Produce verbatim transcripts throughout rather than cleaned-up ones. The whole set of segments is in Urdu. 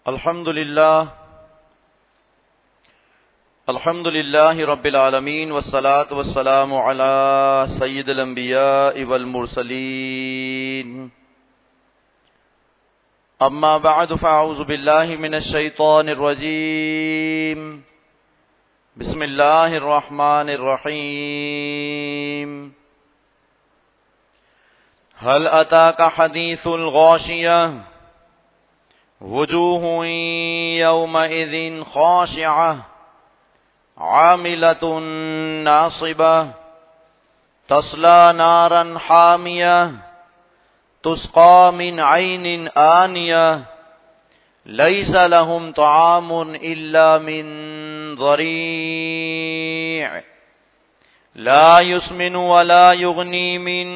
الحمد للہ الحمد للہ رب العالمین والصلاة والسلام علی سید الانبیاء والمرسلین اما بعد فاعوذ باللہ من الشیطان الرجیم بسم اللہ الرحمن الرحیم هل اتاک حدیث الغاشیہ وجوہ یومئذ خاشعہ عاملۃ ناصبہ تصلی نارا حامیہ تسقى من عين آنية ليس لهم طعام إلا من ضريع لا يسمن ولا يغني من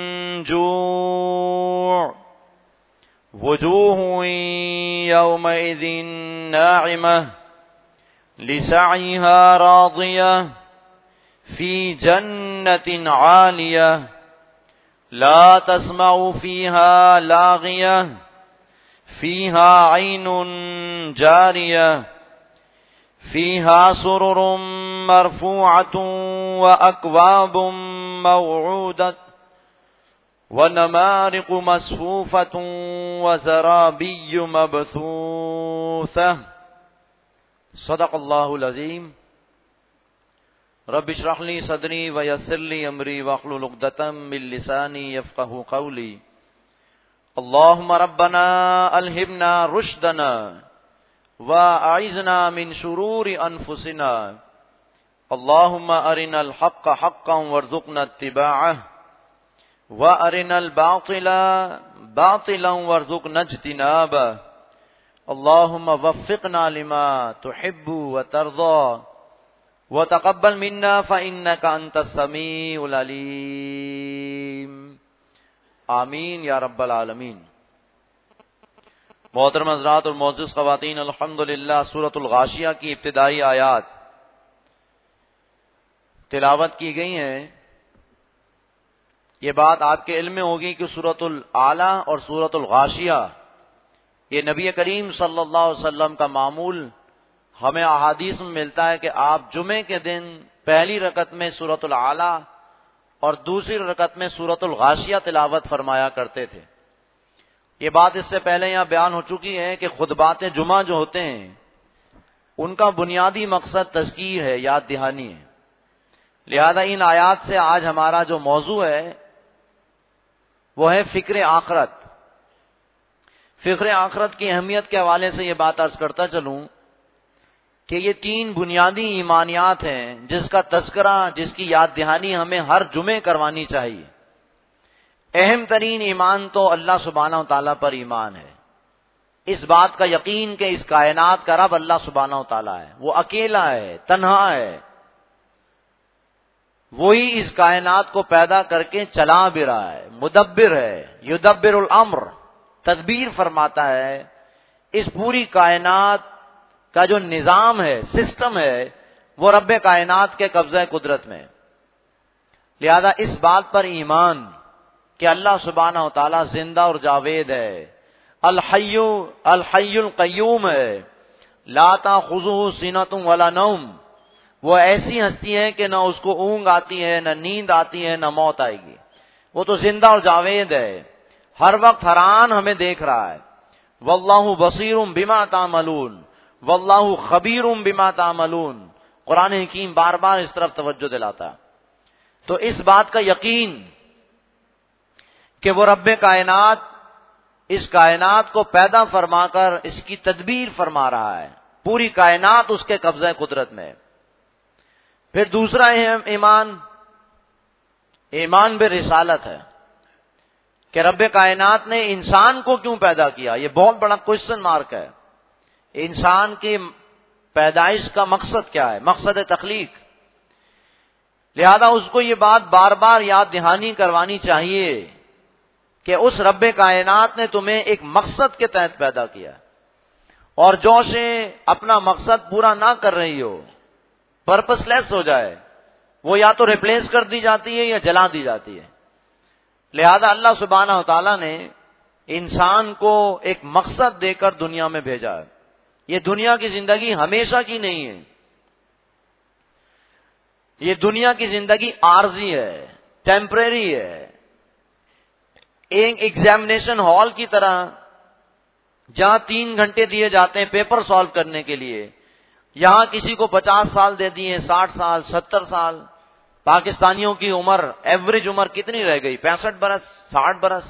جوع وجوه يومئذ ناعمة لسعيها راضية في جنة عالية لا تسمع فيها لاغية فيها عين جارية فيها سرر مرفوعة وأكواب موعودة ونمارق مصفوفة وزرابي مبثوثة صدق اللہ العظیم. رب اشرح لي صدري ويسر لي امري واحلل عقدة من لساني يفقهوا قولي. اللهم ربنا الهمنا رشدنا واعذنا من شرور انفسنا. اللهم ارنا الحق حقا وارزقنا اتباعه وارنا الباطل باطلا وارزقنا اجتنابه. اللهم وفقنا لما تحب وترضى وتقبل منا فإنك أنت السميع العليم. آمین یا رب العالمین. محترم حضرات اور معزز خواتین، الحمدللہ سورۃ الغاشیہ کی ابتدائی آیات تلاوت کی گئی ہیں. یہ بات آپ کے علم میں ہوگی کہ سورۃ الاعلی اور سورۃ الغاشیہ یہ نبی کریم صلی اللہ علیہ وسلم کا معمول ہمیں احادیث میں ملتا ہے کہ آپ جمعے کے دن پہلی رکعت میں سورۃ الاعلی اور دوسری رکعت میں سورۃ الغاشیہ تلاوت فرمایا کرتے تھے. یہ بات اس سے پہلے یہاں بیان ہو چکی ہے کہ خطبات جمعہ جو ہوتے ہیں ان کا بنیادی مقصد تذکیر ہے، یاد دہانی ہے. لہذا ان آیات سے آج ہمارا جو موضوع ہے وہ ہے فکر آخرت. فکر آخرت کی اہمیت کے حوالے سے یہ بات عرض کرتا چلوں کہ یہ تین بنیادی ایمانیات ہیں جس کا تذکرہ، جس کی یاد دہانی ہمیں ہر جمعے کروانی چاہیے. اہم ترین ایمان تو اللہ سبحانہ و تعالیٰ پر ایمان ہے. اس بات کا یقین کہ اس کائنات کا رب اللہ سبحانہ و تعالیٰ ہے، وہ اکیلا ہے، تنہا ہے، وہی اس کائنات کو پیدا کر کے چلا بھی رہا ہے، مدبر ہے، یدبر الامر، تدبیر فرماتا ہے. اس پوری کائنات کا جو نظام ہے، سسٹم ہے، وہ رب کائنات کے قبضہ قدرت میں. لہذا اس بات پر ایمان کہ اللہ سبحانہ و تعالیٰ زندہ اور جاوید ہے، الحی الحی القیوم ہے، لا تاخذہ سنۃ ولا نوم، وہ ایسی ہستی ہے کہ نہ اس کو اونگ آتی ہے، نہ نیند آتی ہے، نہ موت آئے گی. وہ تو زندہ اور جاوید ہے، ہر وقت ہر آن ہمیں دیکھ رہا ہے. واللہ بصیر بما تعملون واللہ خبیر بما تعملون. قرآن حکیم بار بار اس طرف توجہ دلاتا. تو اس بات کا یقین کہ وہ رب کائنات اس کائنات کو پیدا فرما کر اس کی تدبیر فرما رہا ہے، پوری کائنات اس کے قبضہ قدرت میں. پھر دوسرا ایمان ایمان برسالت ہے کہ رب کائنات نے انسان کو کیوں پیدا کیا. یہ بہت بڑا کوشچن مارک ہے. انسان کی پیدائش کا مقصد کیا ہے، مقصد تخلیق. لہذا اس کو یہ بات بار بار یاد دہانی کروانی چاہیے کہ اس رب کائنات نے تمہیں ایک مقصد کے تحت پیدا کیا، اور جو سے اپنا مقصد پورا نہ کر رہی ہو، پرپس لیس ہو جائے، وہ یا تو ریپلیس کر دی جاتی ہے یا جلا دی جاتی ہے. لہذا اللہ سبحانہ و تعالیٰ نے انسان کو ایک مقصد دے کر دنیا میں بھیجا ہے. یہ دنیا کی زندگی ہمیشہ کی نہیں ہے. یہ دنیا کی زندگی عارضی ہے، ٹیمپریری ہے. ایک ایگزامینیشن ہال کی طرح جہاں تین گھنٹے دیے جاتے ہیں پیپر سالو کرنے کے لیے، یہاں کسی کو پچاس سال دے دیے، ساٹھ سال، ستر سال. پاکستانیوں کی عمر، ایوریج عمر کتنی رہ گئی؟ پینسٹھ برس، ساٹھ برس.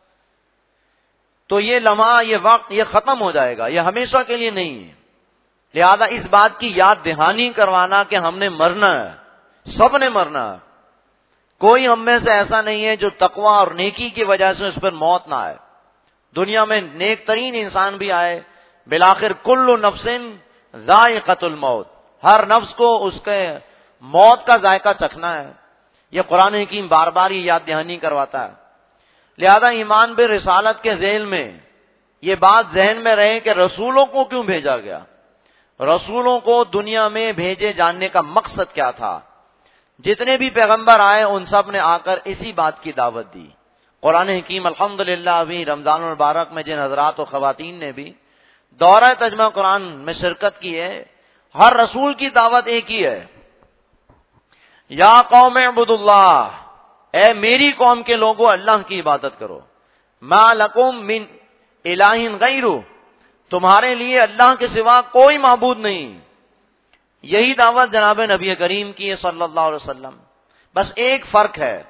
تو یہ لمحہ، یہ وقت، یہ ختم ہو جائے گا، یہ ہمیشہ کے لیے نہیں ہے. لہذا اس بات کی یاد دہانی کروانا کہ ہم نے مرنا ہے، سب نے مرنا ہے. کوئی ہم میں سے ایسا نہیں ہے جو تقوی اور نیکی کی وجہ سے اس پر موت نہ آئے. دنیا میں نیک ترین انسان بھی آئے، بالآخر کل نفس ذائقۃ الموت، ہر نفس کو اس کے موت کا ذائقہ چکھنا ہے. یہ قرآن حکیم بار بار یہ یاد دہانی کرواتا ہے. لہذا ایمان بالرسالت کے ذیل میں یہ بات ذہن میں رہے کہ رسولوں کو کیوں بھیجا گیا، رسولوں کو دنیا میں بھیجے جانے کا مقصد کیا تھا. جتنے بھی پیغمبر آئے ان سب نے آ کر اسی بات کی دعوت دی. قرآن حکیم الحمدللہ ابھی رمضان المبارک میں جن حضرات و خواتین نے بھی دورہ ترجمہ قرآن میں شرکت کی ہے، ہر رسول کی دعوت ایک ہی ہے، یا قوم اعبدوا اللہ، اے میری قوم کے لوگوں اللہ کی عبادت کرو. ما لکم من الہ غیرہ، تمہارے لیے اللہ کے سوا کوئی معبود نہیں. یہی دعوت جناب نبی کریم کی ہے صلی اللہ علیہ وسلم. بس ایک فرق ہے،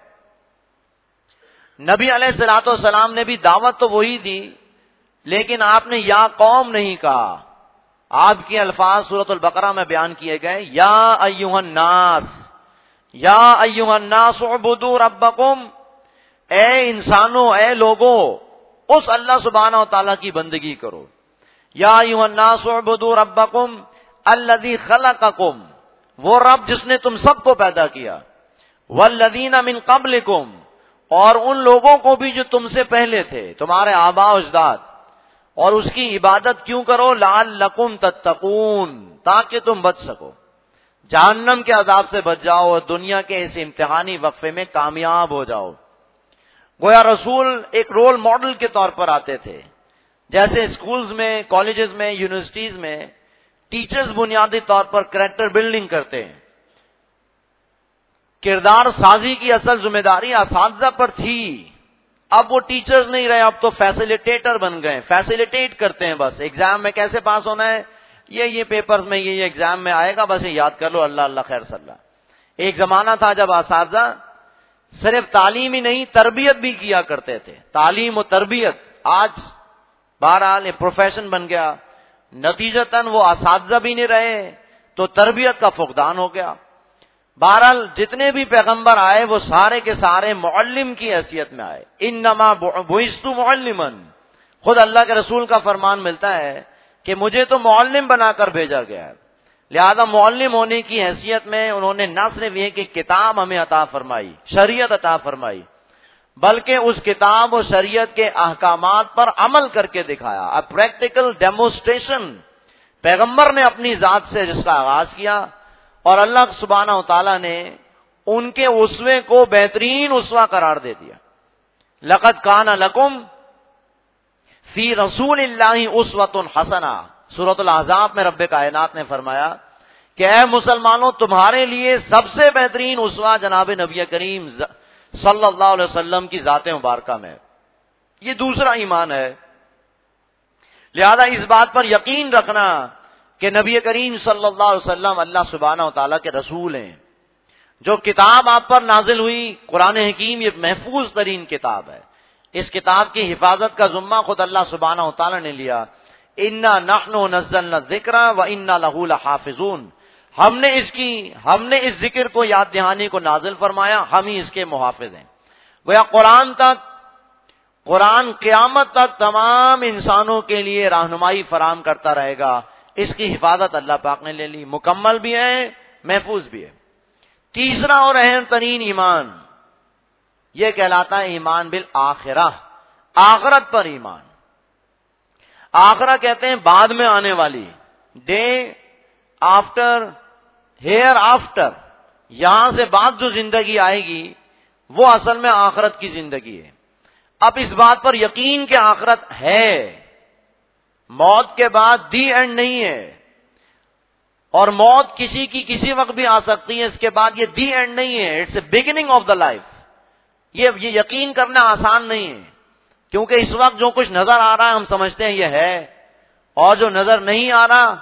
نبی علیہ الصلوۃ والسلام نے بھی دعوت تو وہی دی، لیکن آپ نے یا قوم نہیں کہا. آپ کے الفاظ سورۃ البقرہ میں بیان کیے گئے، یا ایھا الناس، یا ایھا الناس اعبدوا ربکم، اے انسانوں، اے لوگوں، اس اللہ سبحانہ و تعالیٰ کی بندگی کرو. یا ایھا الناس اعبدوا ربکم الذی خلقکم، وہ رب جس نے تم سب کو پیدا کیا، والذین من قبلکم، اور ان لوگوں کو بھی جو تم سے پہلے تھے، تمہارے آباء و اجداد. اور اس کی عبادت کیوں کرو؟ لعلکم تتقون، تاکہ تم بچ سکو، جہنم کے عذاب سے بچ جاؤ اور دنیا کے اس امتحانی وقفے میں کامیاب ہو جاؤ. گویا رسول ایک رول ماڈل کے طور پر آتے تھے. جیسے اسکولز میں، کالجز میں، یونیورسٹیز میں ٹیچرز بنیادی طور پر کریکٹر بلڈنگ کرتے ہیں. کردار سازی کی اصل ذمہ داری اساتذہ پر تھی. اب وہ ٹیچرز نہیں رہے، اب تو فیسیلیٹیٹر بن گئے، فیسیلیٹیٹ کرتے ہیں. بس ایگزام میں کیسے پاس ہونا ہے، یہ یہ پیپرز میں یہ یہ ایگزام میں آئے گا، بس یہ یاد کر لو، اللہ اللہ خیر صلی اللہ. ایک زمانہ تھا جب اساتذہ صرف تعلیم ہی نہیں تربیت بھی کیا کرتے تھے. تعلیم و تربیت آج بہرحال یہ پروفیشن بن گیا. نتیجتاً وہ اساتذہ بھی نہیں رہے تو تربیت کا فقدان ہو گیا. بہرحال جتنے بھی پیغمبر آئے وہ سارے کے سارے معلم کی حیثیت میں آئے. انما بعثت معلما، خود اللہ کے رسول کا فرمان ملتا ہے کہ مجھے تو معلم بنا کر بھیجا گیا ہے. لہذا معلم ہونے کی حیثیت میں انہوں نے نہ صرف یہ کہ کتاب ہمیں عطا فرمائی، شریعت عطا فرمائی، بلکہ اس کتاب و شریعت کے احکامات پر عمل کر کے دکھایا. ا پریکٹیکل ڈیمونسٹریشن پیغمبر نے اپنی ذات سے جس کا آغاز کیا، اور اللہ سبحانہ و تعالیٰ نے ان کے اسوے کو بہترین اسوہ قرار دے دیا. لقد کان لکم فی رسول اللہ اسوۃ حسنہ، سورۃ الاحزاب میں رب کائنات نے فرمایا کہ اے مسلمانوں، تمہارے لیے سب سے بہترین اسوہ جناب نبی کریم صلی اللہ علیہ وسلم کی ذات مبارکہ میں. یہ دوسرا ایمان ہے. لہذا اس بات پر یقین رکھنا کہ نبی کریم صلی اللہ علیہ وسلم اللہ سبحانہ و تعالیٰ کے رسول ہیں. جو کتاب آپ پر نازل ہوئی قرآن حکیم، یہ محفوظ ترین کتاب ہے. اس کتاب کی حفاظت کا ذمہ خود اللہ سبحانہ و تعالیٰ نے لیا. انا نحن نزلنا الذکر وانا لہ لحافظون، ہم نے اس کی ہم نے اس ذکر کو، یاد دہانی کو نازل فرمایا، ہم ہی اس کے محافظ ہیں. گویا قرآن تک قرآن قیامت تک تمام انسانوں کے لیے رہنمائی فراہم کرتا رہے گا. اس کی حفاظت اللہ پاک نے لے لی، مکمل بھی ہے، محفوظ بھی ہے. تیسرا اور اہم ترین ایمان یہ کہلاتا ہے ایمان بالآخرہ، آخرت پر ایمان. آخرہ کہتے ہیں بعد میں آنے والی، ڈے آفٹر، ہیئر آفٹر، یہاں سے بعد جو زندگی آئے گی وہ اصل میں آخرت کی زندگی ہے. اب اس بات پر یقین کہ آخرت ہے، موت کے بعد دی اینڈ نہیں ہے، اور موت کسی کی کسی وقت بھی آ سکتی ہے، اس کے بعد یہ دی اینڈ نہیں ہے، it's a beginning of the life. یہ یہ یقین کرنا آسان نہیں ہے، کیونکہ اس وقت جو کچھ نظر آ رہا ہے ہم سمجھتے ہیں یہ ہے، اور جو نظر نہیں آ رہا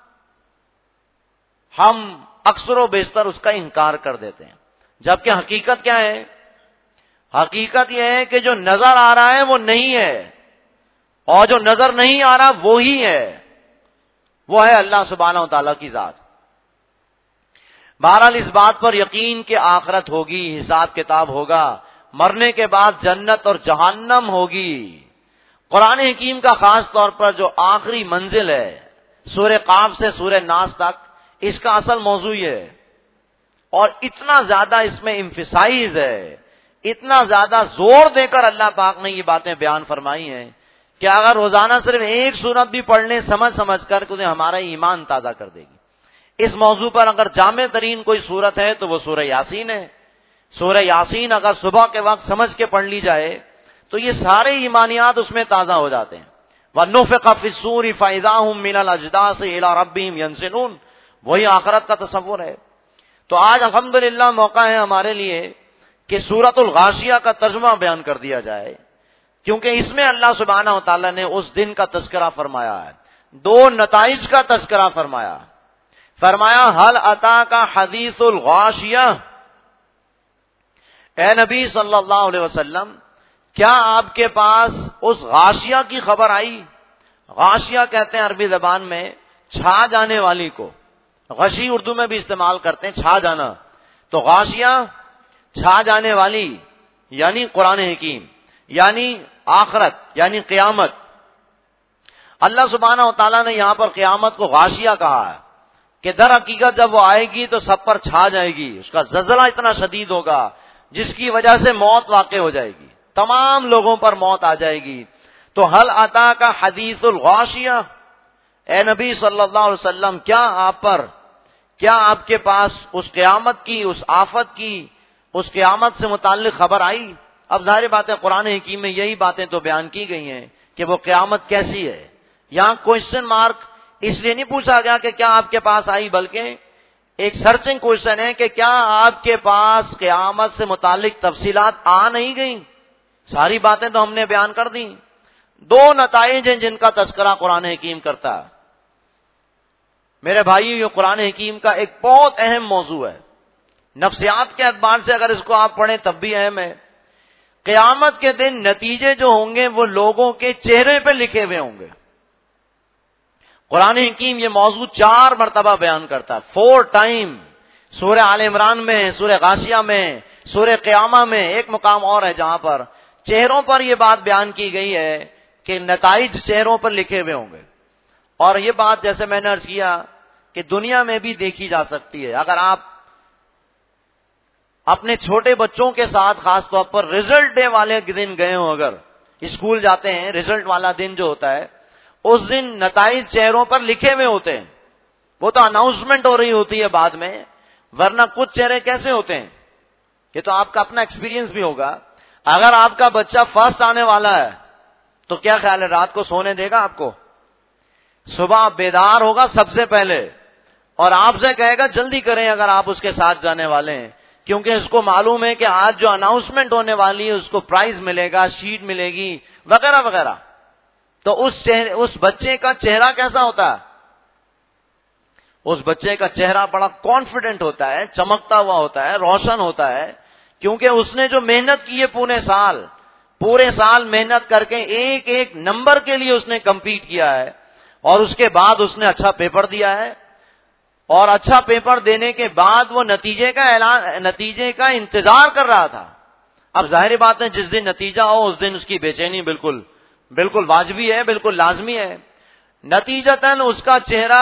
ہم اکثر و بیشتر اس کا انکار کر دیتے ہیں. جبکہ حقیقت کیا ہے؟ حقیقت یہ ہے کہ جو نظر آ رہا ہے وہ نہیں ہے، اور جو نظر نہیں آ رہا وہی ہے، وہ ہے اللہ سبحانہ و تعالیٰ کی ذات. بہرحال اس بات پر یقین کہ آخرت ہوگی، حساب کتاب ہوگا، مرنے کے بعد جنت اور جہنم ہوگی. قرآن حکیم کا خاص طور پر جو آخری منزل ہے سورہ قاف سے سورہ ناس تک، اس کا اصل موضوع یہ ہے، اور اتنا زیادہ اس میں امفسائز ہے، اتنا زیادہ زور دے کر اللہ پاک نے یہ باتیں بیان فرمائی ہیں کہ اگر روزانہ صرف ایک سورت بھی پڑھ لیں سمجھ سمجھ کر تو ہمارا ایمان تازہ کر دے گی. اس موضوع پر اگر جامع ترین کوئی سورت ہے تو وہ سورہ یاسین ہے. سورہ یاسین اگر صبح کے وقت سمجھ کے پڑھ لی جائے تو یہ سارے ایمانیات اس میں تازہ ہو جاتے ہیں. وَنُفِخَ فِي الصُّورِ فَإِذَا هُم مِّنَ الْأَجْدَاثِ إِلَىٰ رَبِّهِمْ يَنسِلُونَ. وہی آخرت کا تصور ہے. تو آج الحمدللہ موقع ہے ہمارے لیے کہ سورۃ الغاشیہ کا ترجمہ بیان کر دیا جائے، کیونکہ اس میں اللہ سبحانہ و تعالیٰ نے اس دن کا تذکرہ فرمایا ہے، دو نتائج کا تذکرہ فرمایا. فرمایا هل اتاک حدیث الغاشیہ، اے نبی صلی اللہ علیہ وسلم کیا آپ کے پاس اس غاشیہ کی خبر آئی؟ غاشیہ کہتے ہیں عربی زبان میں چھا جانے والی کو، غشی اردو میں بھی استعمال کرتے ہیں، چھا جانا. تو غاشیہ چھا جانے والی یعنی قرآن حکیم، یعنی آخرت، یعنی قیامت. اللہ سبحانہ و تعالیٰ نے یہاں پر قیامت کو غاشیہ کہا ہے کہ در حقیقت جب وہ آئے گی تو سب پر چھا جائے گی، اس کا زلزلہ اتنا شدید ہوگا جس کی وجہ سے موت واقع ہو جائے گی، تمام لوگوں پر موت آ جائے گی. تو هل اتاک حدیث الغاشیہ، اے نبی صلی اللہ علیہ وسلم کیا آپ پر، کیا آپ کے پاس اس قیامت کی، اس آفت کی، اس قیامت سے متعلق خبر آئی؟ اب ظاہر بات ہے قرآن حکیم میں یہی باتیں تو بیان کی گئی ہیں کہ وہ قیامت کیسی ہے. یہاں کوشچن مارک اس لیے نہیں پوچھا گیا کہ کیا آپ کے پاس آئی، بلکہ ایک سرچنگ کوشچن ہے کہ کیا آپ کے پاس قیامت سے متعلق تفصیلات آ نہیں گئیں؟ ساری باتیں تو ہم نے بیان کر دیں. دو نتائج ہیں جن کا تذکرہ قرآن حکیم کرتا ہے. میرے بھائی یہ قرآن حکیم کا ایک بہت اہم موضوع ہے، نفسیات کے اعتبار سے اگر اس کو آپ پڑھیں تب بھی اہم ہے. قیامت کے دن نتیجے جو ہوں گے وہ لوگوں کے چہرے پہ لکھے ہوئے ہوں گے. قرآن حکیم یہ موضوع چار مرتبہ بیان کرتا ہے، فور ٹائم. سورہ آل عمران میں، سورہ غاشیہ میں، سورہ قیامہ میں. ایک مقام اور ہے جہاں پر چہروں پر یہ بات بیان کی گئی ہے کہ نتائج چہروں پر لکھے ہوئے ہوں گے. اور یہ بات جیسے میں نے عرض کیا کہ دنیا میں بھی دیکھی جا سکتی ہے. اگر آپ اپنے چھوٹے بچوں کے ساتھ خاص طور پر ریزلٹ ڈے والے دن گئے ہوں، اگر اسکول جاتے ہیں ریزلٹ والا دن جو ہوتا ہے اس دن نتائج چہروں پر لکھے ہوئے ہوتے ہیں. وہ تو اناؤنسمنٹ ہو رہی ہوتی ہے بعد میں، ورنہ کچھ چہرے کیسے ہوتے ہیں؟ یہ تو آپ کا اپنا ایکسپیرینس بھی ہوگا. اگر آپ کا بچہ فرسٹ آنے والا ہے تو کیا خیال ہے رات کو سونے دے گا آپ کو؟ صبح بیدار ہوگا سب سے پہلے اور آپ سے کہے گا جلدی کریں اگر آپ اس کے ساتھ جانے والے ہیں، کیونکہ اس کو معلوم ہے کہ آج جو اناؤنسمنٹ ہونے والی ہے اس کو پرائز ملے گا، شیٹ ملے گی وغیرہ وغیرہ. تو اس چہرے اس بچے کا چہرہ کیسا ہوتا ہے؟ اس بچے کا چہرہ بڑا کانفیڈنٹ ہوتا ہے، چمکتا ہوا ہوتا ہے، روشن ہوتا ہے، کیونکہ اس نے جو محنت کی ہے پورے سال پورے سال محنت کر کے ایک ایک نمبر کے لیے اس نے کمپیٹ کیا ہے، اور اس کے بعد اس نے اچھا پیپر دیا ہے، اور اچھا پیپر دینے کے بعد وہ نتیجے کا اعلان نتیجے کا انتظار کر رہا تھا. اب ظاہر بات ہے جس دن نتیجہ ہو اس دن اس کی بے چینی بالکل بالکل واجبی ہے، بالکل لازمی ہے. نتیجتاً اس کا چہرہ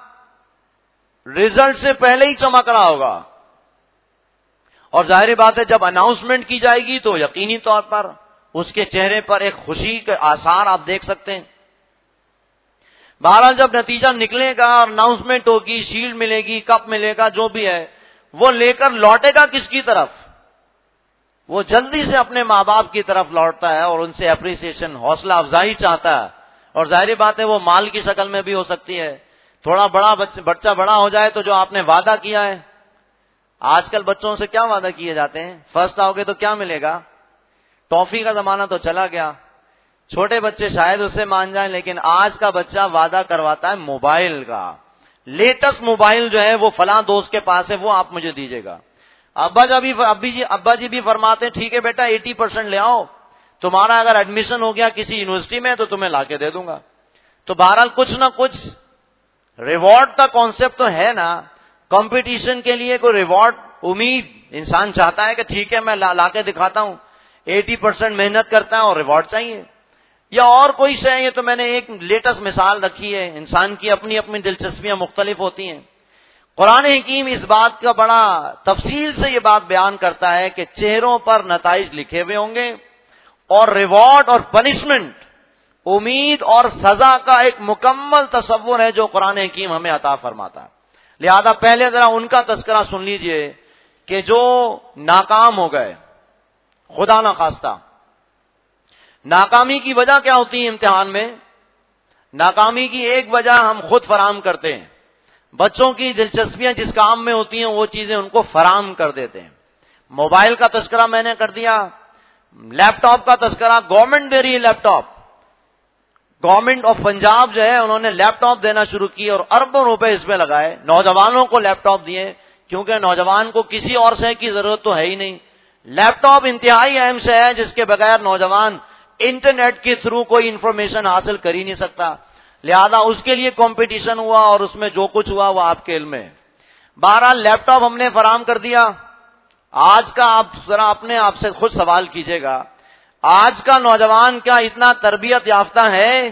رزلٹ سے پہلے ہی چمک رہا ہوگا، اور ظاہر بات ہے جب اناؤنسمنٹ کی جائے گی تو یقینی طور پر اس کے چہرے پر ایک خوشی کے آثار آپ دیکھ سکتے ہیں. بہرحال جب نتیجہ نکلے گا اور اناؤنسمنٹ ہوگی، شیلڈ ملے گی، کپ ملے گا، جو بھی ہے وہ لے کر لوٹے گا کس کی طرف؟ وہ جلدی سے اپنے ماں باپ کی طرف لوٹتا ہے اور ان سے اپریسیشن، حوصلہ افزائی چاہتا ہے، اور ظاہری بات ہے وہ مال کی شکل میں بھی ہو سکتی ہے. تھوڑا بڑا بچہ بڑا ہو جائے تو جو آپ نے وعدہ کیا ہے, آج کل بچوں سے کیا وعدہ کیے جاتے ہیں, فرسٹ آؤ گے تو کیا ملے گا, ٹافی کا زمانہ تو چلا گیا. چھوٹے بچے شاید اس سے مان جائیں, لیکن آج کا بچہ وعدہ کرواتا ہے موبائل کا, لیٹسٹ موبائل جو ہے وہ فلاں دوست کے پاس ہے, وہ آپ مجھے دیجیے گا. ابا جی ابھی جی ابا جی بھی فرماتے ہیں ٹھیک ہے بیٹا ایٹی پرسینٹ لے آؤ, تمہارا اگر ایڈمیشن ہو گیا کسی یونیورسٹی میں تو تمہیں لا کے دے دوں گا. تو بہرحال کچھ نہ کچھ ریوارڈ کا کانسیپٹ تو ہے نا, کمپٹیشن کے لیے کوئی ریوارڈ امید انسان چاہتا ہے کہ ٹھیک ہے میں لا, لا کے دکھاتا ہوں, ایٹی پرسینٹ محنت کرتا ہے اور ریوارڈ چاہیے, یا اور کوئی شے. یہ تو میں نے ایک لیٹسٹ مثال رکھی ہے, انسان کی اپنی اپنی دلچسپیاں مختلف ہوتی ہیں. قرآن حکیم اس بات کا بڑا تفصیل سے یہ بات بیان کرتا ہے کہ چہروں پر نتائج لکھے ہوئے ہوں گے, اور ریوارڈ اور پنشمنٹ, امید اور سزا کا ایک مکمل تصور ہے جو قرآن حکیم ہمیں عطا فرماتا ہے. لہذا پہلے ذرا ان کا تذکرہ سن لیجئے کہ جو ناکام ہو گئے, خدا نہ خواستہ. ناکامی کی وجہ کیا ہوتی ہے امتحان میں؟ ناکامی کی ایک وجہ ہم خود فراہم کرتے ہیں. بچوں کی دلچسپیاں جس کام میں ہوتی ہیں وہ چیزیں ان کو فراہم کر دیتے ہیں. موبائل کا تذکرہ میں نے کر دیا, لیپ ٹاپ کا تذکرہ, گورنمنٹ دے رہی ہے laptop. Government of Punjab جو ہے انہوں نے لیپ ٹاپ دینا شروع کی اور اربوں روپے اس میں لگائے, نوجوانوں کو لیپ ٹاپ دیے, کیونکہ نوجوان کو کسی اور شے کی ضرورت تو ہے ہی نہیں. لیپ ٹاپ انتہائی اہم شے ہے جس کے بغیر نوجوان انٹرنیٹ کے تھرو کوئی انفارمیشن حاصل کر ہی نہیں سکتا. لہذا اس کے لیے کمپٹیشن ہوا اور اس میں جو کچھ ہوا وہ آپ کے علم میں. بہرحال لیپ ٹاپ ہم نے فراہم کر دیا. آج کا آپ ذرا اپنے آپ سے خود سوال کیجئے گا, آج کا نوجوان کیا اتنا تربیت یافتہ ہے؟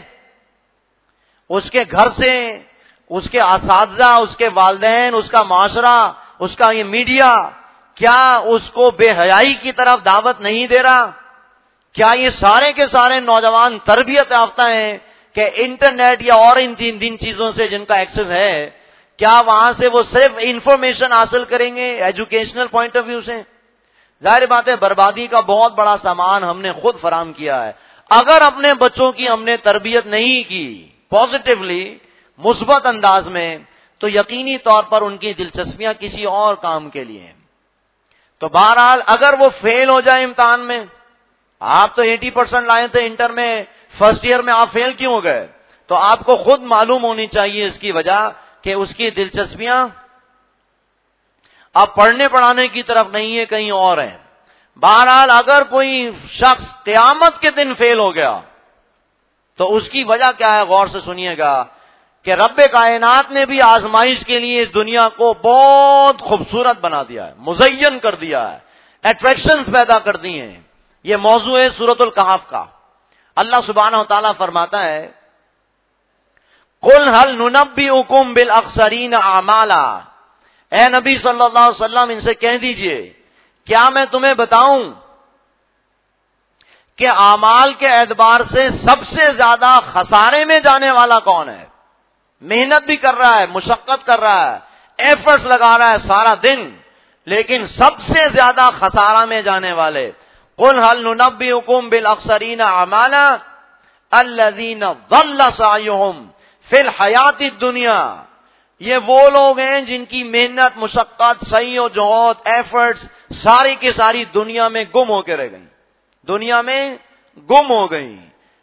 اس کے گھر سے, اس کے اساتذہ, اس کے والدین, اس کا معاشرہ, اس کا یہ میڈیا کیا اس کو بے حیائی کی طرف دعوت نہیں دے رہا؟ کیا یہ سارے کے سارے نوجوان تربیت یافتہ ہیں کہ انٹرنیٹ یا اور ان تین دن چیزوں سے جن کا ایکسس ہے, کیا وہاں سے وہ صرف انفارمیشن حاصل کریں گے ایجوکیشنل پوائنٹ آف ویو سے؟ ظاہر بات ہے بربادی کا بہت بڑا سامان ہم نے خود فراہم کیا ہے. اگر اپنے بچوں کی ہم نے تربیت نہیں کی پازیٹیولی, مثبت انداز میں, تو یقینی طور پر ان کی دلچسپیاں کسی اور کام کے لیے ہیں. تو بہرحال اگر وہ فیل ہو جائے امتحان میں, آپ تو ایٹی پرسینٹ لائے تھے انٹر میں, فرسٹ ایئر میں آپ فیل کیوں ہو گئے؟ تو آپ کو خود معلوم ہونی چاہیے اس کی وجہ کہ اس کی دلچسپیاں اب پڑھنے پڑھانے کی طرف نہیں ہے, کہیں اور ہیں. بہرحال اگر کوئی شخص قیامت کے دن فیل ہو گیا تو اس کی وجہ کیا ہے؟ غور سے سنیے گا کہ رب کائنات نے بھی آزمائش کے لیے اس دنیا کو بہت خوبصورت بنا دیا ہے, مزین کر دیا ہے, اٹریکشنز پیدا کر دی ہیں. یہ موضوع ہے سورۃ الکہف کا. اللہ سبحانہ و تعالیٰ فرماتا ہے قُلْ هَلْ نُنَبِّئُكُمْ بِالْأَخْسَرِينَ أَعْمَالًا, اے نبی صلی اللہ علیہ وسلم ان سے کہہ دیجئے کیا میں تمہیں بتاؤں کہ اعمال کے اعتبار سے سب سے زیادہ خسارے میں جانے والا کون ہے؟ محنت بھی کر رہا ہے, مشقت کر رہا ہے, ایفرٹس لگا رہا ہے سارا دن, لیکن سب سے زیادہ خسارہ میں جانے والے قُلْ هَلْ نُنَبِّئُكُمْ بِالْأَخْسَرِينَ أَعْمَالًا الَّذِينَ ضَلَّ سَعْيُهُمْ فِي الْحَيَاةِ الدُّنْيَا, یہ وہ لوگ ہیں جن کی محنت, مشقت, سعی و جہد, ایفرٹس ساری کی ساری دنیا میں گم ہو کے رہ گئی, دنیا میں گم ہو گئی.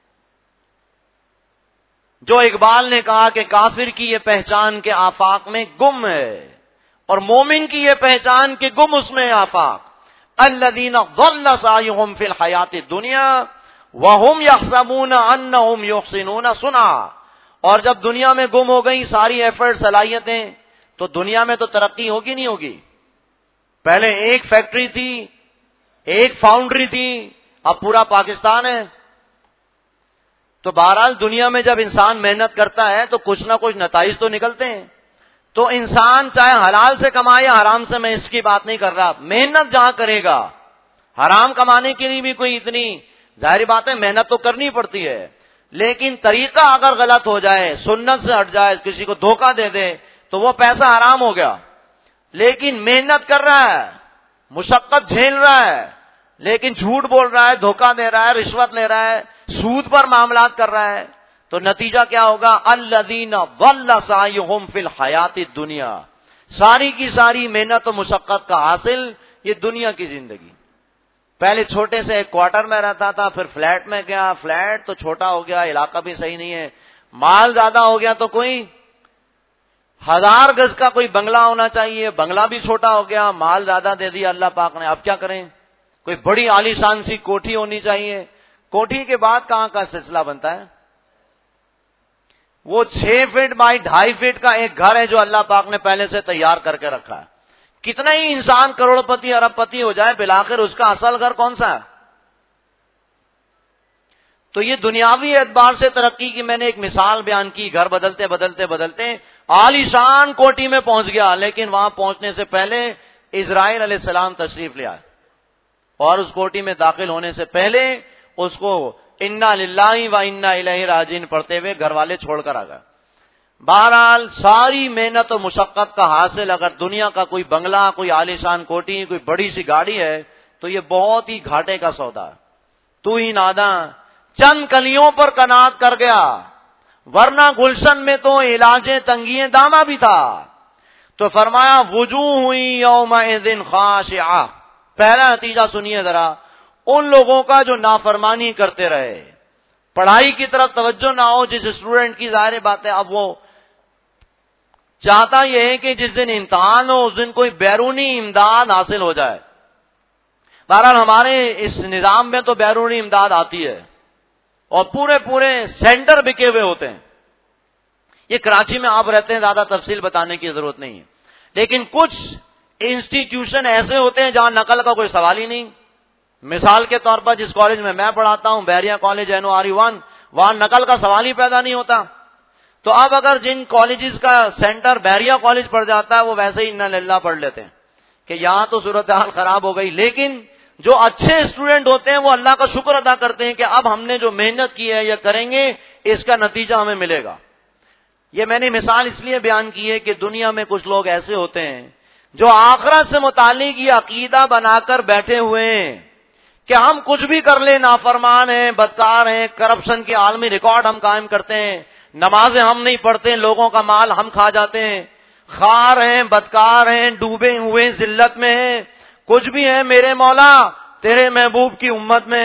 جو اقبال نے کہا کہ کافر کی یہ پہچان کے آفاق میں گم ہے, اور مومن کی یہ پہچان کہ گم اس میں آفاق. الذین ضل سعیہم فی الحیات الدنیا وہم یحسبون انہم یحسنون صنعا, اور جب دنیا میں گم ہو گئی ساری ایفرٹ, صلاحیتیں, تو دنیا میں تو ترقی ہوگی نہیں ہوگی. پہلے ایک فیکٹری تھی, ایک فاؤنڈری تھی, اب پورا پاکستان ہے. تو بہرحال دنیا میں جب انسان محنت کرتا ہے تو کچھ نہ کچھ نتائج تو نکلتے ہیں. تو انسان چاہے حلال سے کمائے یا حرام سے, میں اس کی بات نہیں کر رہا, محنت جہاں کرے گا, حرام کمانے کے لیے بھی کوئی اتنی ظاہری بات ہے محنت تو کرنی پڑتی ہے, لیکن طریقہ اگر غلط ہو جائے, سنت سے ہٹ جائے, کسی کو دھوکہ دے دے تو وہ پیسہ حرام ہو گیا. لیکن محنت کر رہا ہے, مشقت جھیل رہا ہے, لیکن جھوٹ بول رہا ہے, دھوکہ دے رہا ہے, رشوت لے رہا ہے, سود پر معاملات کر رہا ہے, تو نتیجہ کیا ہوگا؟ الذین ضل سعیہم فی الحیات الدنیا، ساری کی ساری محنت و مشقت کا حاصل یہ دنیا کی زندگی. پہلے چھوٹے سے ایک کوارٹر میں رہتا تھا، پھر فلیٹ میں گیا، فلیٹ تو چھوٹا ہو گیا، علاقہ بھی صحیح نہیں ہے، مال زیادہ ہو گیا تو کوئی ہزار گز کا کوئی بنگلہ ہونا چاہیے، بنگلہ بھی چھوٹا ہو گیا، مال زیادہ دے دیا اللہ پاک نے، اب کیا کریں؟ کوئی بڑی عالیشان سی کوٹھی ہونی چاہیے، کوٹھی کے بعد کہاں کا سلسلہ بنتا ہے؟ وہ چھ فٹ بائی ڈھائی فٹ کا ایک گھر ہے جو اللہ پاک نے پہلے سے تیار کر کے رکھا ہے. کتنا ہی انسان کروڑ پتی ارب پتی ہو جائے، بالآخر اس کا اصل گھر کون سا ہے؟ تو یہ دنیاوی اعتبار سے ترقی کی میں نے ایک مثال بیان کی، گھر بدلتے بدلتے بدلتے عالیشان کوٹھی میں پہنچ گیا، لیکن وہاں پہنچنے سے پہلے اسرائیل علیہ السلام تشریف لے آئے اور اس کوٹھی میں داخل ہونے سے پہلے اس کو انا للہ و انا الیہ راجعون پڑھتے ہوئے گھر والے چھوڑ کر آ گئے. بہرحال ساری محنت و مشقت کا حاصل اگر دنیا کا کوئی بنگلہ، کوئی عالیشان کوٹھی، کوئی بڑی سی گاڑی ہے تو یہ بہت ہی گھاٹے کا سودا ہے. تو ہی ناداں چند کلیوں پر قناعت کر گیا، ورنہ گلشن میں تو علاج تنگی دامہ بھی تھا. تو فرمایا وجوہ ہوئی یومئذ خاشعہ. پہلا نتیجہ سنیے ذرا، ان لوگوں کا جو نافرمانی کرتے رہے، پڑھائی کی طرف توجہ نہ ہو. جس اسٹوڈنٹ کی ظاہر بات ہے اب وہ چاہتا یہ ہے کہ جس دن امتحان ہو اس دن کوئی بیرونی امداد حاصل ہو جائے. بہرحال ہمارے اس نظام میں تو بیرونی امداد آتی ہے اور پورے پورے سینٹر بکے ہوئے ہوتے ہیں. یہ کراچی میں آپ رہتے ہیں، زیادہ تفصیل بتانے کی ضرورت نہیں ہے، لیکن کچھ انسٹیٹیوشن ایسے ہوتے ہیں جہاں نقل کا کوئی سوال ہی نہیں. مثال کے طور پر جس کالج میں میں پڑھاتا ہوں، Bahria college N O R E one, وہاں نقل کا سوال ہی پیدا نہیں ہوتا. تو اب اگر جن کالجز کا سینٹر بحریہ کالج پڑ جاتا ہے وہ ویسے ہی انا للہ پڑھ لیتے ہیں کہ یہاں تو صورتحال خراب ہو گئی. لیکن جو اچھے اسٹوڈنٹ ہوتے ہیں وہ اللہ کا شکر ادا کرتے ہیں کہ اب ہم نے جو محنت کی ہے یا کریں گے اس کا نتیجہ ہمیں ملے گا. یہ میں نے مثال اس لیے بیان کی ہے کہ دنیا میں کچھ لوگ ایسے ہوتے ہیں جو آخرت سے متعلق یہ عقیدہ بنا کر بیٹھے ہوئے ہیں کہ ہم کچھ بھی کر لیں، نافرمان ہیں، بدکار ہیں، کرپشن کے عالمی ریکارڈ ہم قائم کرتے ہیں، نمازیں ہم نہیں پڑھتے، لوگوں کا مال ہم کھا جاتے ہیں، خار ہیں، بدکار ہیں، ڈوبے ہوئے ذلت میں ہیں، کچھ بھی ہیں میرے مولا تیرے محبوب کی امت میں.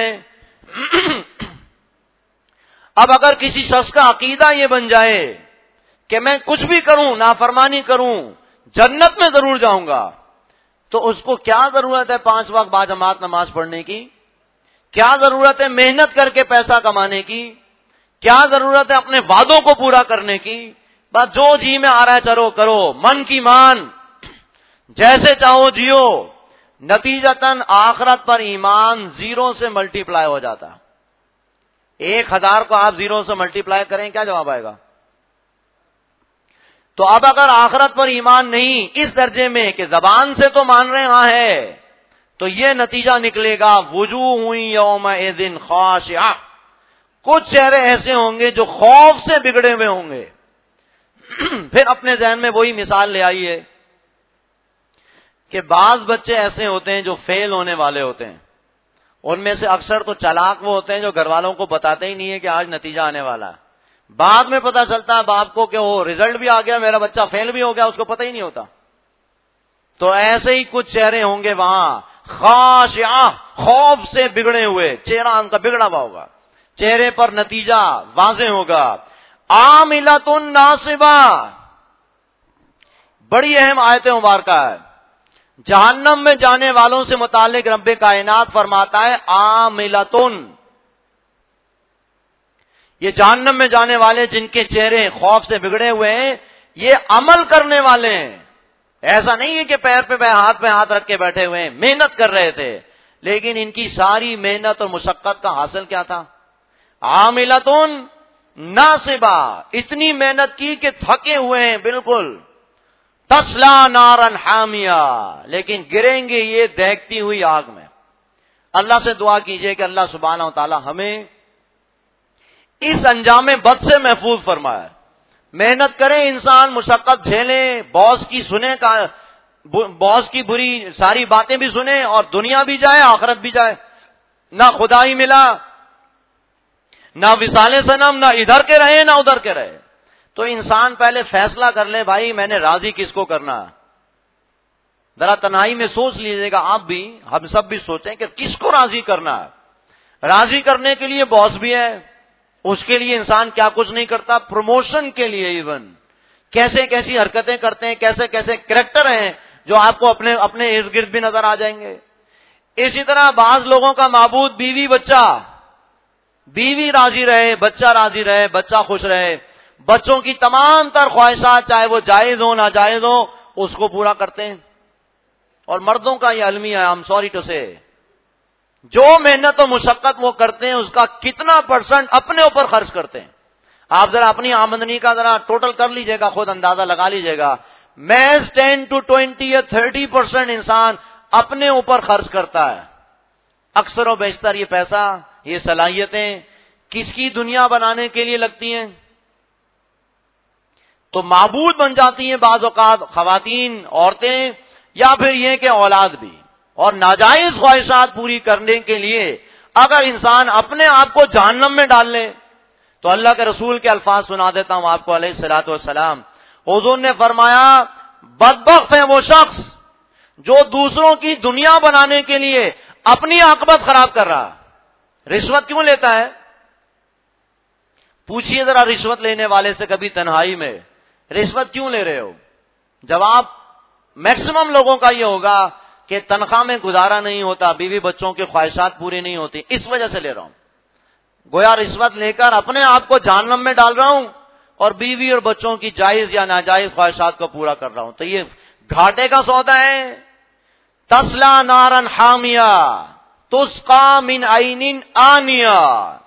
اب اگر کسی شخص کا عقیدہ یہ بن جائے کہ میں کچھ بھی کروں، نافرمانی کروں، جنت میں ضرور جاؤں گا، تو اس کو کیا ضرورت ہے پانچ وقت با جماعت نماز پڑھنے کی؟ کیا ضرورت ہے محنت کر کے پیسہ کمانے کی؟ کیا ضرورت ہے اپنے وعدوں کو پورا کرنے کی؟ بس جو جی میں آ رہا ہے چلو کرو، من کی مان، جیسے چاہو جیو. نتیجتاً آخرت پر ایمان زیرو سے ملٹی پلائی ہو جاتا. ایک ہزار کو آپ زیرو سے ملٹی پلائی کریں کیا جواب آئے گا؟ تو اب اگر آخرت پر ایمان نہیں اس درجے میں کہ زبان سے تو مان رہے ہاں ہے، تو یہ نتیجہ نکلے گا وجوہ یومئذ خاشعہ. کچھ چہرے ایسے ہوں گے جو خوف سے بگڑے ہوئے ہوں گے. پھر اپنے ذہن میں وہی مثال لے آئیے کہ بعض بچے ایسے ہوتے ہیں جو فیل ہونے والے ہوتے ہیں. ان میں سے اکثر تو چالاک وہ ہوتے ہیں جو گھر والوں کو بتاتے ہی نہیں ہے کہ آج نتیجہ آنے والا ہے. بعد میں پتا چلتا ہے باپ کو کہ وہ رزلٹ بھی آ گیا، میرا بچہ فیل بھی ہو گیا، اس کو پتہ ہی نہیں ہوتا. تو ایسے ہی کچھ چہرے ہوں گے وہاں خاشعہ، خوف سے بگڑے ہوئے، چہرہ ان کا بگڑا ہوا ہوگا، چہرے پر نتیجہ واضح ہوگا. عاملۃ ناصبہ، بڑی اہم آیت مبارکہ ہے. جہنم میں جانے والوں سے متعلق رب کائنات فرماتا ہے عاملۃ. یہ جہنم میں جانے والے جن کے چہرے خوف سے بگڑے ہوئے ہیں، یہ عمل کرنے والے ہیں. ایسا نہیں ہے کہ پیر پہ پہ ہاتھ پہ ہاتھ رکھ کے بیٹھے ہوئے ہیں، محنت کر رہے تھے، لیکن ان کی ساری محنت اور مشقت کا حاصل کیا تھا؟ عاملۃ ناصبہ، اتنی محنت کی کہ تھکے ہوئے ہیں بالکل. تسلا نارا حامیہ، لیکن گریں گے یہ دہکتی ہوئی آگ میں. اللہ سے دعا کیجئے کہ اللہ سبحانہ و تعالی ہمیں اس انجام بد سے محفوظ فرمائے. محنت کرے انسان، مشقت جھیلے، باس کی سنے کا باس کی بری ساری باتیں بھی سنے اور دنیا بھی جائے آخرت بھی جائے. نہ خدا ہی ملا نہ وصال صنم، نہ ادھر کے رہے نہ ادھر کے رہے. تو انسان پہلے فیصلہ کر لے بھائی میں نے راضی کس کو کرنا ہے. ذرا تنہائی میں سوچ لیجیے گا آپ بھی، ہم سب بھی سوچیں کہ کس کو راضی کرنا ہے. راضی کرنے کے لیے باس بھی ہے، اس کے لیے انسان کیا کچھ نہیں کرتا، پروموشن کے لیے ایون کیسے کیسی حرکتیں کرتے ہیں، کیسے کیسے کریکٹر ہیں جو آپ کو اپنے اپنے ارد گرد بھی نظر آ جائیں گے. اسی طرح بعض لوگوں کا معبود بیوی بچہ، بیوی راضی رہے، بچہ راضی رہے، بچہ خوش رہے، بچوں کی تمام تر خواہشات چاہے وہ جائز ہو ناجائز ہو اس کو پورا کرتے ہیں. اور مردوں کا یہ المیہ ہے، آئی ایم سوری ٹو سے، جو محنت و مشقت وہ کرتے ہیں اس کا کتنا پرسنٹ اپنے اوپر خرچ کرتے ہیں. آپ ذرا اپنی آمدنی کا ذرا ٹوٹل کر لیجئے گا، خود اندازہ لگا لیجئے گا. محض ٹین ٹو ٹوینٹی یا تھرٹی پرسینٹ انسان اپنے اوپر خرچ کرتا ہے. اکثر و بیشتر یہ پیسہ، یہ صلاحیتیں کس کی دنیا بنانے کے لیے لگتی ہیں؟ تو معبود بن جاتی ہیں بعض اوقات خواتین، عورتیں، یا پھر یہ کہ اولاد بھی. اور ناجائز خواہشات پوری کرنے کے لیے اگر انسان اپنے آپ کو جہنم میں ڈال لے تو اللہ کے رسول کے الفاظ سنا دیتا ہوں آپ کو علیہ الصلوۃ والسلام. حضور نے فرمایا بدبخت ہے وہ شخص جو دوسروں کی دنیا بنانے کے لیے اپنی عاقبت خراب کر رہا. رشوت کیوں لیتا ہے؟ پوچھئے ذرا رشوت لینے والے سے کبھی تنہائی میں، رشوت کیوں لے رہے ہو؟ جواب میکسیمم لوگوں کا یہ ہوگا کہ تنخواہ میں گزارا نہیں ہوتا، بیوی بچوں کی خواہشات پوری نہیں ہوتی، اس وجہ سے لے رہا ہوں. گویا رشوت لے کر اپنے آپ کو جہنم میں ڈال رہا ہوں اور بیوی اور بچوں کی جائز یا ناجائز خواہشات کو پورا کر رہا ہوں. تو یہ گھاٹے کا سودا ہے. تسلا نارن حامیہ تسقا من عین آنیہ،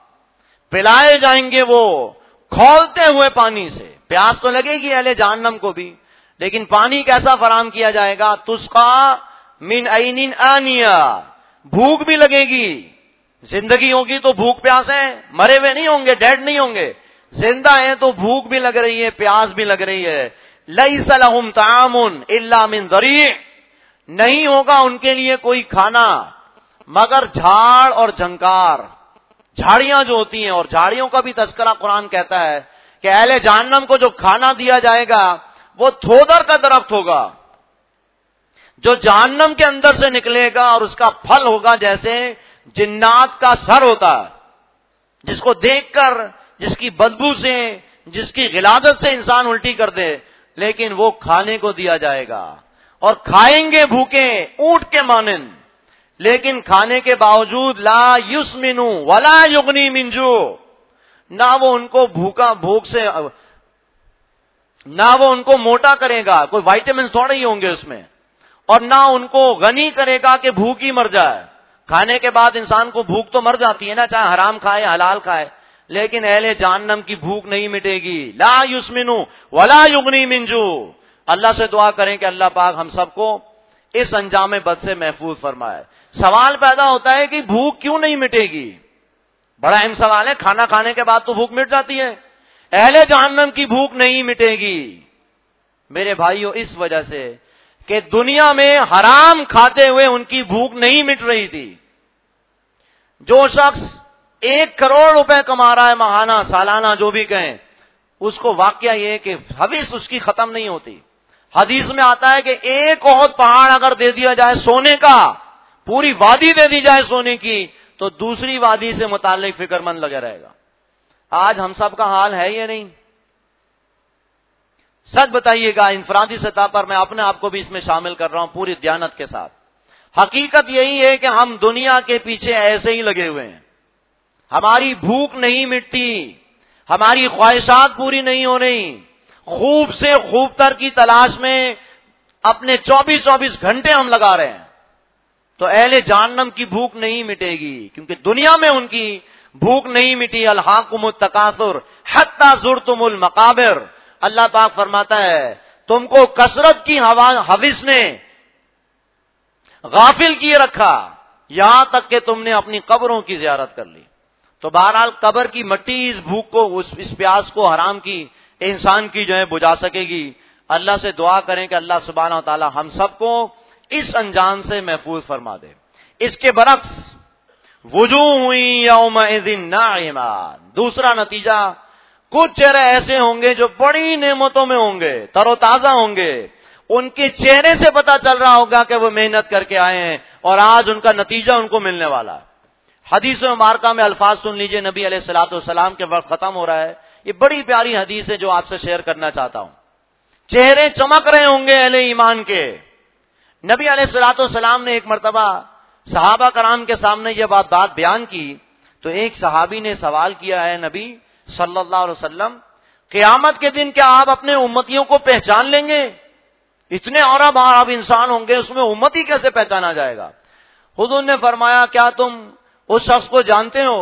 پلائے جائیں گے وہ کھولتے ہوئے پانی سے. پیاس تو لگے گی اہل جہنم کو بھی، لیکن پانی کیسا فراہم کیا جائے گا؟ تسقا من عین آنیہ، بھوک بھی لگے گی. زندگی ہوگی تو بھوک پیاس ہے، مرے ہوئے نہیں ہوں گے، ڈیڈ نہیں ہوں گے، زندہ ہیں تو بھوک بھی لگ رہی ہے، پیاس بھی لگ رہی ہے. لیس لہم طعام الا من ضریع، نہیں ہوگا ان کے لیے کوئی کھانا مگر جھاڑ اور جھنکار. جھاڑیاں جو ہوتی ہیں، اور جھاڑیوں کا بھی تذکرہ قرآن کہتا ہے کہ اہل جہنم کو جو کھانا دیا جائے گا وہ تھودر کا درخت ہوگا جو جہنم کے اندر سے نکلے گا، اور اس کا پھل ہوگا جیسے جنات کا سر ہوتا ہے، جس کو دیکھ کر، جس کی بدبو سے، جس کی غلاظت سے انسان الٹی کر دے، لیکن وہ کھانے کو دیا جائے گا. اور کھائیں گے بھوکے اونٹ کے مانند، لیکن کھانے کے باوجود لا یسمنو ولا یغنی من جوع، نہ وہ ان کو بھوکا بھوک سے، نہ وہ ان کو موٹا کرے گا، کوئی وائٹامن تھوڑے ہی ہوں گے اس میں، اور نہ ان کو غنی کرے گا کہ بھوک ہی مر جائے. کھانے کے بعد انسان کو بھوک تو مر جاتی ہے نا، چاہے حرام کھائے حلال کھائے، لیکن اہل جہنم کی بھوک نہیں مٹے گی. لا یسمنو ولا یغنی من جوع. اللہ سے دعا کریں کہ اللہ پاک ہم سب کو اس انجام بد سے محفوظ فرمائے. سوال پیدا ہوتا ہے کہ بھوک کیوں نہیں مٹے گی؟ بڑا اہم سوال ہے. کھانا کھانے کے بعد تو بھوک مٹ جاتی ہے، اہل جہنم کی بھوک نہیں مٹے گی میرے بھائیوں، اس وجہ سے کہ دنیا میں حرام کھاتے ہوئے ان کی بھوک نہیں مٹ رہی تھی. جو شخص ایک کروڑ روپے کما رہا ہے ماہانہ، سالانہ، جو بھی کہیں، اس کو واقعہ یہ ہے کہ حوث اس کی ختم نہیں ہوتی. حدیث میں آتا ہے کہ ایک احد پہاڑ اگر دے دیا جائے سونے کا، پوری وادی دے دی جائے سونے کی، تو دوسری وادی سے متعلق فکر مند لگا رہے گا. آج ہم سب کا حال ہے یہ نہیں؟ سچ بتائیے گا، انفرادی سطح پر میں اپنے آپ کو بھی اس میں شامل کر رہا ہوں پوری دیانت کے ساتھ. حقیقت یہی ہے کہ ہم دنیا کے پیچھے ایسے ہی لگے ہوئے ہیں. ہماری بھوک نہیں مٹتی، ہماری خواہشات پوری نہیں ہو رہی، خوب سے خوب تر کی تلاش میں اپنے چوبیس چوبیس گھنٹے ہم لگا رہے ہیں. تو اہل جہنم کی بھوک نہیں مٹے گی، کیونکہ دنیا میں ان کی بھوک نہیں مٹی. الہاکم التکاثر حتی زرتم المقابر. اللہ پاک فرماتا ہے تم کو کثرت کی ہوس نے غافل کیے رکھا، یہاں تک کہ تم نے اپنی قبروں کی زیارت کر لی. تو بہرحال قبر کی مٹی اس بھوک کو، اس پیاس کو حرام کی انسان کی جو ہے بجھا سکے گی. اللہ سے دعا کریں کہ اللہ سبحانہ و تعالی ہم سب کو اس انجام سے محفوظ فرما دے. اس کے برعکس وجوہ یومئذ ناعمہ، دوسرا نتیجہ کچھ چہرے ایسے ہوں گے جو بڑی نعمتوں میں ہوں گے، تر و تازہ ہوں گے، ان کے چہرے سے پتا چل رہا ہوگا کہ وہ محنت کر کے آئے ہیں اور آج ان کا نتیجہ ان کو ملنے والا ہے۔ حدیث مبارکہ میں الفاظ سن لیجئے، نبی علیہ الصلوۃ والسلام کے وقت ختم ہو رہا ہے، یہ بڑی پیاری حدیث ہے جو آپ سے شیئر کرنا چاہتا ہوں۔ چہرے چمک رہے ہوں گے اہل ایمان کے۔ نبی علیہ الصلوۃ والسلام نے ایک مرتبہ صحابہ کرام کے سامنے یہ بات بات بیان کی تو ایک صحابی نے سوال کیا ہے، نبی صلی اللہ علیہ وسلم قیامت کے دن کیا آپ اپنے امتیوں کو پہچان لیں گے؟ اتنے عرب عرب انسان ہوں گے، اس میں امتی کیسے پہچانا جائے گا؟ حضور نے فرمایا کیا تم اس شخص کو جانتے ہو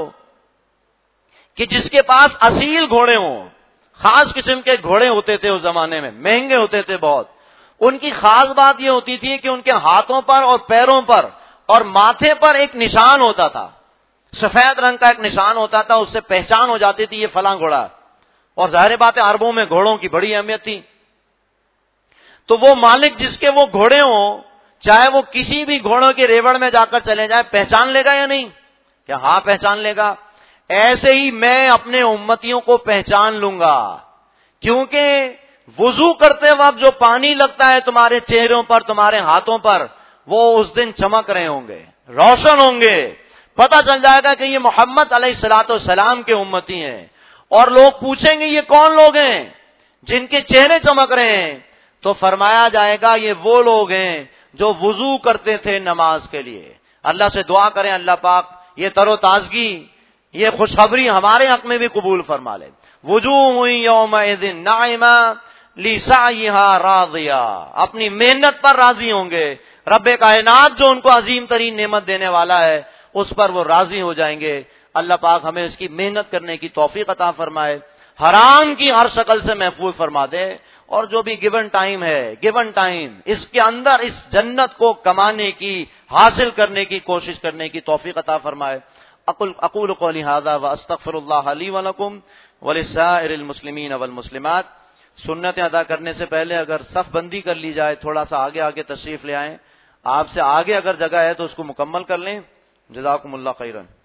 کہ جس کے پاس اصیل گھوڑے ہوں، خاص قسم کے گھوڑے ہوتے تھے اس زمانے میں، مہنگے ہوتے تھے بہت، ان کی خاص بات یہ ہوتی تھی کہ ان کے ہاتھوں پر اور پیروں پر اور ماتھے پر ایک نشان ہوتا تھا، سفید رنگ کا ایک نشان ہوتا تھا، اس سے پہچان ہو جاتی تھی یہ فلاں گھوڑا۔ اور ظاہر بات ہے عربوں میں گھوڑوں کی بڑی اہمیت تھی، تو وہ مالک جس کے وہ گھوڑے ہوں، چاہے وہ کسی بھی گھوڑوں کے ریوڑ میں جا کر چلے جائے، پہچان لے گا یا نہیں؟ کہ ہاں پہچان لے گا۔ ایسے ہی میں اپنے امتیوں کو پہچان لوں گا، کیونکہ وضو کرتے وقت جو پانی لگتا ہے تمہارے چہروں پر، تمہارے ہاتھوں پر، وہ اس دن چمک رہے ہوں گے، روشن ہوں گے، پتہ چل جائے گا کہ یہ محمد علیہ الصلوۃ والسلام کے امتی ہیں۔ اور لوگ پوچھیں گے یہ کون لوگ ہیں جن کے چہرے چمک رہے ہیں؟ تو فرمایا جائے گا یہ وہ لوگ ہیں جو وضو کرتے تھے نماز کے لیے۔ اللہ سے دعا کریں اللہ پاک یہ تر و تازگی، یہ خوشخبری ہمارے حق میں بھی قبول فرما لے۔ وجوہ یومئذ ناعمہ لسعیہا راضیہ، اپنی محنت پر راضی ہوں گے، رب کائنات جو ان کو عظیم ترین نعمت دینے والا ہے اس پر وہ راضی ہو جائیں گے۔ اللہ پاک ہمیں اس کی محنت کرنے کی توفیق عطا فرمائے، حرام کی ہر شکل سے محفوظ فرما دے، اور جو بھی گیون ٹائم ہے، گیون ٹائم اس کے اندر اس جنت کو کمانے کی، حاصل کرنے کی کوشش کرنے کی توفیق عطا فرمائے۔ اقول اقول قولی ھذا واستغفر اللہ لی ولکم ولسائر المسلمین والمسلمات۔ سنتیں ادا کرنے سے پہلے اگر صف بندی کر لی جائے، تھوڑا سا آگے آگے تشریف لے آئیں، آپ سے آگے اگر جگہ ہے تو اس کو مکمل کر لیں۔ جزاکم اللہ خیرا۔